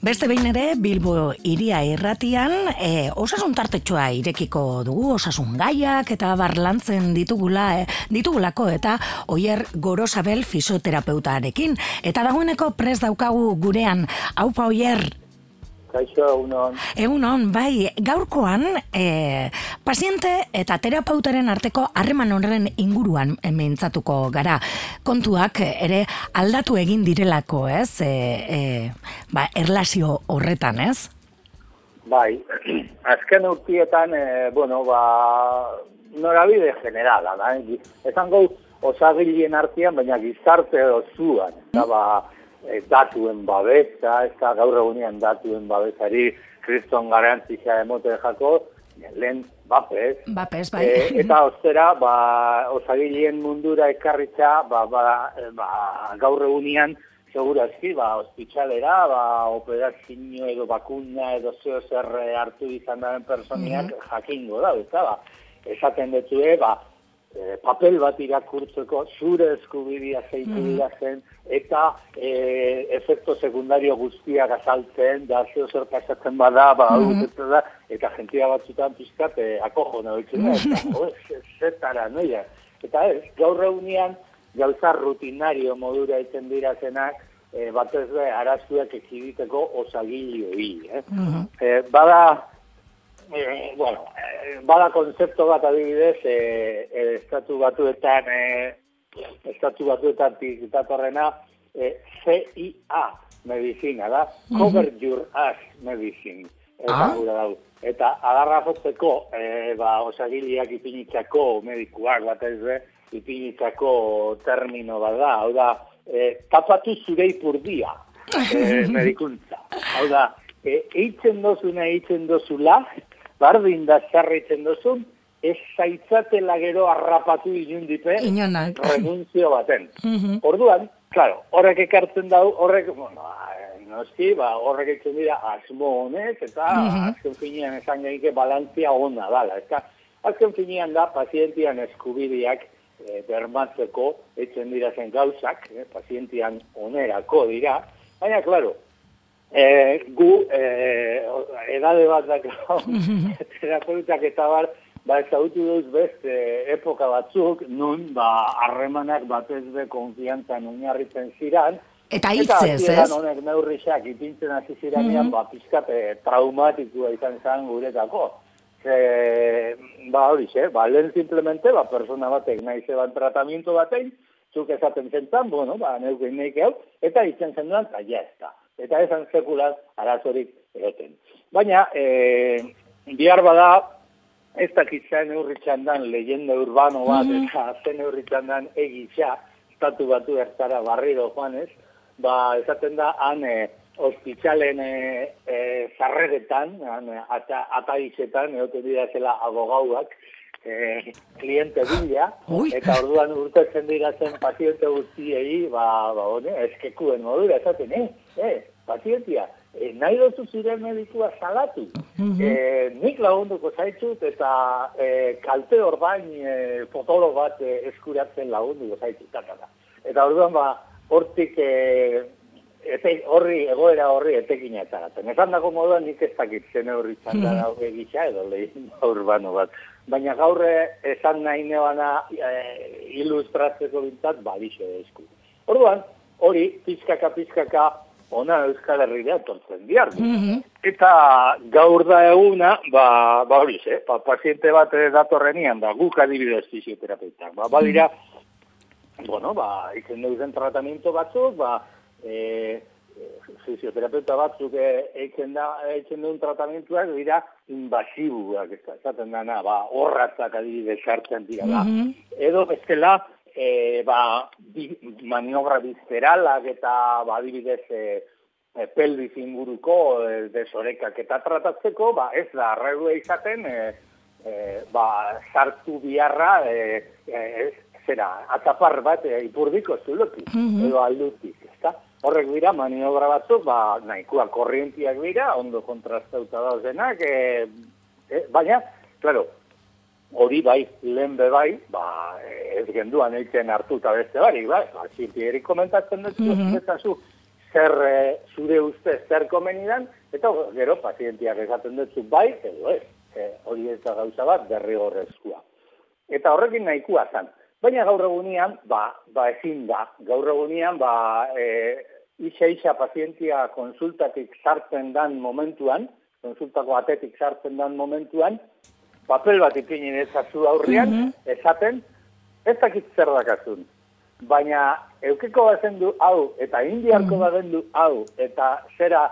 Beste behin ere, Bilbo Hiria Irratian, osasun tartetxoa irekiko dugu, osasun gaiak eta barlantzen ditugulako eta Oier Gorosabel fisioterapeutarekin. Eta dagoeneko prest daukagu gurean, aupa Oier. Kaixo, egunon. Egunon, bai, gaurkoan paziente eta terapeutaren arteko harreman horren inguruan mintzatuko gara. Kontuak ere aldatu egin direlako, ez? Erlazio horretan, ez? Bai, azken urtietan, norabide generala, da. Esango osagileen artean, baina gizarte osoan, eta datuen babesa, eta gaur egunean datuen babesari kriston garantzia emote jako, lehen bapes. Bapes, bai. Eta ostera, osagileen mundura ekarritza, gaur egunean, segurazki, ospitxalera, operazio edo bakuna edo zeo zer hartu izan daren personiak jakingo da, eta esaten detue, papel bat irakurtzeko zure eskubidea zeitu dira zen, eta efekto sekundario guztiak azaltzen, da zeo zer pasatzen bada, eta jentia batzutan pizkat akojo nagoitzen da, zetara, noia. Eta gaur egunean, gauza rutinario modura egiten dira zenak, batez arazuak ekiditeko osagilioi. Bada konzepto bat adibidez, estatu batuetatik datorrena, CIA medicina da, Cover Your Ass medicine. Eta agarra jotzeko, osagileak ipinitzako medikuak batez ipinitzako termino bat da, hau da, tapatu zure ipurdia medikuntza. Hau da, eitzen dozula, bardin da zarritzen dozun, ez zaitzatela gero harrapatu inundipe renunzio baten. Orduan, claro, horrek ekartzen dau, horrek ekartzen dira asmo honez, eta azken finean esan gaike balantzia ona dala. Azken finean da, pazientian eskubideak bermatzeko etzen dira zen gauzak, pazientian onerako dira, baina, claro, gu edade bat dakau terapeutak eta ezagutu duz beste epoka batzuk nun harremanak batez be konfiantzan oinarritzen ziran eta hitzez, ez? Eta honek neurriak ipintzen hasi ziranean pizkat traumatikoa izan zen guretako. Lehen simplemente persona batek nahi zeban tratamiento batein, zuk esaten zentan, neuken nahi hau, eta itzen zenduan, eta jazta. Eta esan sekulaz arazorik eroten. Baina, bihar bada, ez dakitzen neurritzen dan leyenda urbano bat, eta zen neurritzen dan egitza, estatu batu ertara barriro joanez, esaten da, han ospitxalen zarreretan, ataizetan, egoten dira zela abogauak, kliente bila, eta orduan urtetzen dira zen paziente guztiei, eskekuen modura, esaten, pazientia, nahi dozu ziren medikua salatu. Nik lagunduko zaitzut, eta kalte orbain fotolo bat eskuratzen lagunduko zaitzut. Eta orduan, hortik egoera horri etekina etaraten. Esan dago moduan nik ez dakit zen horritzen da egitza edo lehenda urbano bat. Baina gaur esan nahi nebana ilustratzeko bintzat badixo esku. Orduan, hori pizkaka ona Euskal Herria etortzen diar. Eta gaur da eguna, paziente bat datorrenian, guk adibidez fisioterapeutak. Badira, izen duzen tratamiento batzuk, fisioterapeuta batzuk eitzen duen tratamentuak dira invasibuak, esaten dana, horratzak adibidez sartzen dira da. Edo bestela, maniobra bizteralak eta adibidez pelvis inguruko desorekak eta tratatzeko, ez da arregua izaten, sartu biharra, atapar bat ipurdiko zulotik, edo aldutik, ezta? Horrek dira, maniobra batzuk, nahikoa korrientiak dira, ondo kontrastauta dauzenak, baina, claro, hori lehen bai, ez genduan eitzen hartuta beste barik, zientierik komentatzen dut, zer zure ustez zer komenidan, eta gero pazientiak esaten dutzu bai, edo ez. Hori ez da gauza bat derrigorrezkoa. Eta horrekin nahikoa zen. Baina gaur egunean, ezin da. Gaur egunean, isa pazientia konsultatik sartzen dan momentuan, konsultako atetik sartzen dan momentuan, papel bat ipinin ezazu aurrian, esaten, ez dakit zer dakazun. Baina eukiko bazendu hau, eta indiarko bazendu hau, eta zera,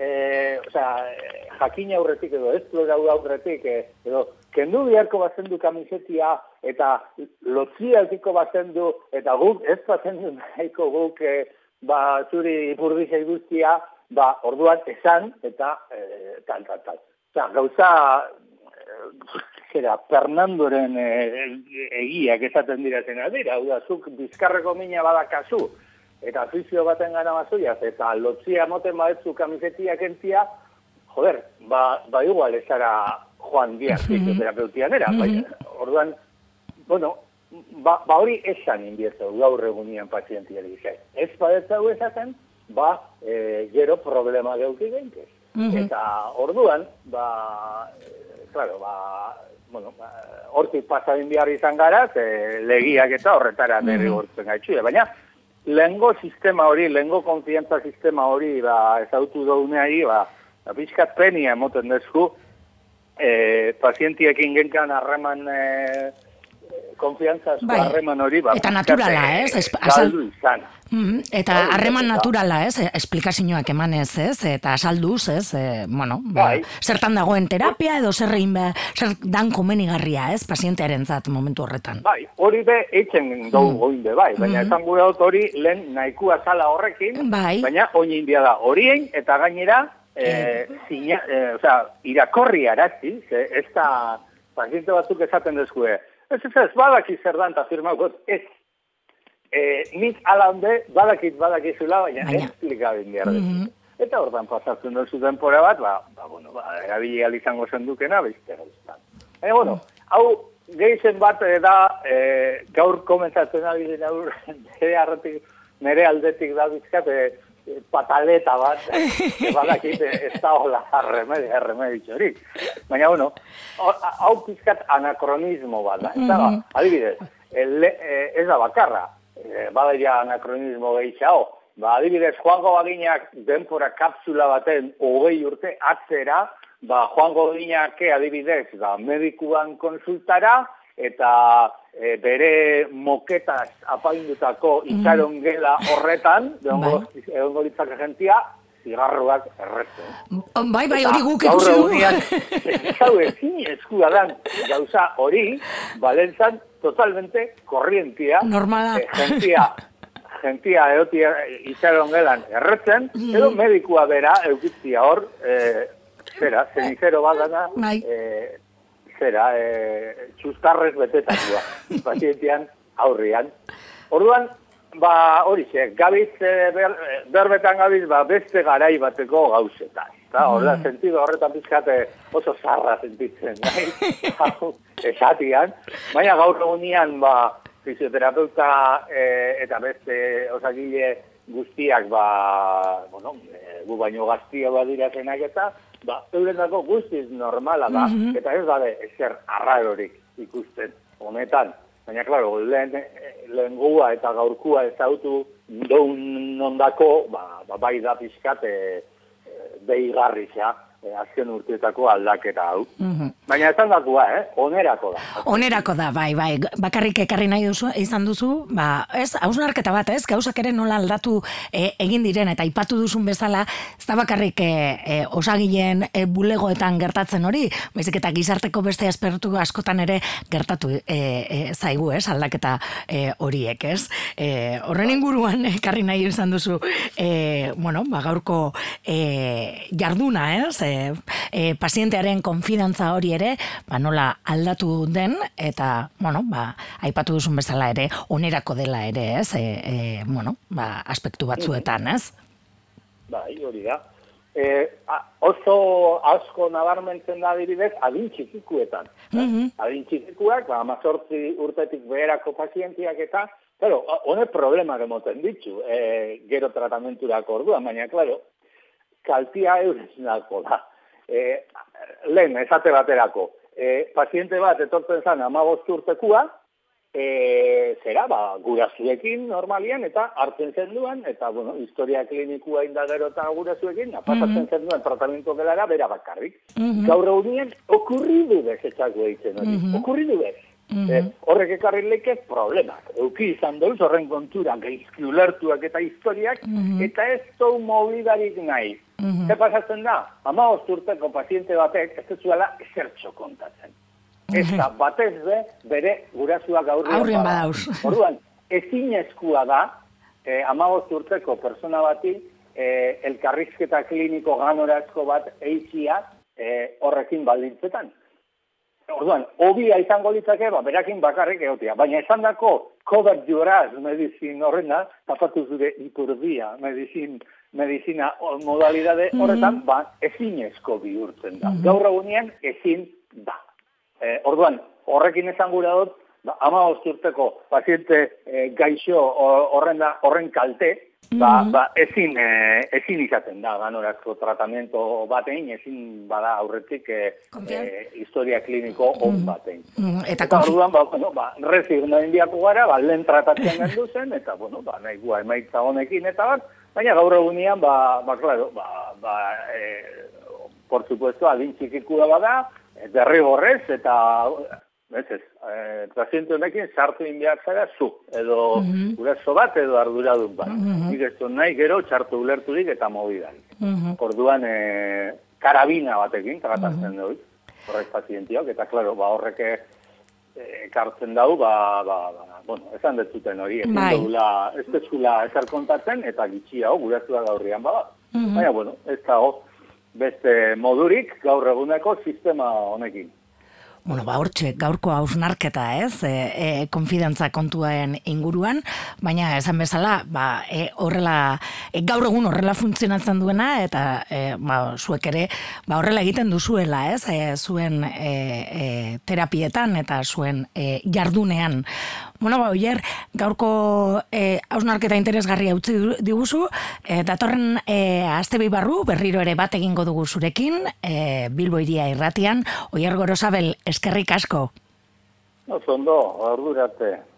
jakin aurretik edo esplorau aurretik, edo kendu biharko bazendu kamisetia, eta lotzia eukiko bazendu, eta guk ez bazendu nahiko guk, zuri ipurdizei guztia, orduan esan, eta tal. Gauza, Fernandoren egiak esaten dirazen dira, hau da, zuk bizkarreko mina badakazu, eta afizio baten gana bazuiaz, eta lotzia moten badetzu kamisetiak entzia, joder, igual ezara joan diak fisioterapeutianera, orduan, bueno, hori esan indiezo gaur egunean pazientiari izan. Ez badetzagu esaten, gero problema geuki gainkez. Eta orduan, hortik pasadin behar izan gara, legiak eta horretara derrigortzen gaitxue. Baina, lehengo sistema hori, lehengo konfiantza sistema hori, ezautu dauneari, pixkat penia emoten dezku, pazientiekin genkan harreman konfiantzazko harreman hori, eta naturala, ez? Galdu izan. Eta harreman naturala, ez? Esplikazioak emanez, ez? Eta asalduz, ez? Zertan dagoen terapia edo zer dan komenigarria, ez? Pazientearentzat momentu horretan. Hori eitzen dugu goin baina esan gure dut hori lehen nahikua zala horrekin, baina oin india da horien, eta gainera, irakorri arazi, ez da paziente batzuk esaten dezkue, ez, badaki zer dan, eta firmaukot, ez. Nik ala honde, badakizula, baina esplikabin behar dut. Eta hortan pasatzen duzu denpora bat, erabilial izango zendukena, beste gauztan. Baina, hau, gehizen bat da, gaur komentzatzen ari den nire aldetik da bizkat, pataleta bat, badakit ez da hola remeditxorik. Baina, hau pizkat anakronismo bat da. Adibidez, ez da bakarra, badaia anakronismo gehiago. Adibidez, joango baginak denpora kapsula baten 20 urte atzera, joango baginak adibidez, medikuan konsultara, eta bere moketaz apaindutako itxaron gela horretan, egongo ditzak agentia, zigarroak erretzen. Hori guk ikusi du. Zau ezin eskua dan gauza hori, balentzan totalmente korrientia. Normala. Gentia egotia itxaron gelan erretzen, edo medikua bera eukitzia hor, zenizero badana, txustarrez betetakua, pazientian aurrian. Orduan, horixe, gabiz, berbetan gabiz, beste garai bateko gauzetan. Horda, sentido horretan pizkate oso zarra sentitzen, esatian. Baina gaur egunean, fisioterapeuta eta beste osagile guztiak, gu baino gaztia badirazenak eta, eurendako guztiz normala da, eta ez dabe ezer arrarorik ikusten honetan. Baina, klaro, lehen gua eta gaurkua ezautu doun ondako, bai da pixkat behigarriza, azken urteetako aldaketa hau. Baina esan dakua, onerako da. Onerako da, bai. Bakarrik ekarri nahi izan duzu, hausnarketa bat, gauzak ere nola aldatu egin diren, eta aipatu duzun bezala, ez da bakarrik osagileen bulegoetan gertatzen hori, baizik eta gizarteko beste espertu askotan ere gertatu zaigu, aldaketa horiek, ez? Horren inguruan ekarri nahi izan duzu, gaurko jarduna, ez? Pazientearen konfidantza hori ere, nola aldatu den, eta, aipatu duzun bezala ere, onerako dela ere, ez? Aspektu batzuetan, ez? Bai, hori da. Oso asko nabarmentzen da adibidez, adin txikikuetan. Adin txikikuak, 18 urtetik beherako pazientiak eta, Claro, honek problemak emoten ditu, gero tratamenturako orduan, baina, claro, kaltia eurenako da. Lehen, esate baterako, paziente bat etortzen zen 15 urtekua, zera, gurazuekin normalian, eta hartzen zenduan, eta, bueno, historia klinikua indagero eta gurazuekin, pasatzen zenduan tratamentu gelara, bera bakarrik. Gaur egunien, okurridu bez etxako eitzen hori, okurridu bez. Horrek ekarri leike problemak. Euki izan doz, horren kontura, gaizki ulertuak eta historiak, eta ez zau mobidarik nahi. Ze pasatzen da, 15 urteko paziente batek, ez zuela ezertxo kontatzen. Eta batez bere gurasoak aurrien badauz. Orduan, ezinezkoa da, 15 urteko persona bati, elkarrizketa kliniko ganorazko bat eitzia horrekin baldintzetan. Orduan, hobia izango litzake, berakin bakarrik egotia. Baina esan dako, cover your ass medizin horrena, tapatu zure ipurdia medizina modalidade horretan, ezinezko bihurtzen da. Gaur egunean ezin da. Orduan, horrekin esan gura dut, 15 urteko paziente gaixo horren kalte, ezin izaten da ganorazko tratamiento batein, ezin bada aurretik historia kliniko on batein. Eta orduan, rezignaren biako gara, lehen tratatzen gendu zen, eta, nahikoa emaitza honekin eta bat, baina gaur egunean, claro, por supuesto, adin txikikua bada, derrigorrez, eta paziente honekin sartu inbiak zara zu, edo guraso bat, edo arduradun bat. Nik ez du nahi gero txartu ulerturik eta mobidarik. Orduan, karabina batekin, tratatzen dut, horrek pazientiok, eta klaro, horrek ekartzen dau, esan detzuten hori, ez dezula ezer kontatzen, eta gitxia gurasoa gaurrian bada. Baina, ez dago beste modurik gaur eguneko sistema honekin. Hortxe, gaurko hausnarketa, konfidantza kontuen inguruan, baina esan bezala, horrela, gaur egun horrela funtzionatzen duena, eta zuek ere, horrela egiten duzuela, zuen terapietan eta zuen jardunean. Oier, gaurko hausnarketa interesgarria utzi diguzu, datorren aste barru berriro ere bat egingo dugu zurekin, Bilbo Hiria Irratian, Oier Gorosabel, eskerrik asko. Oso ondo, ordurarte.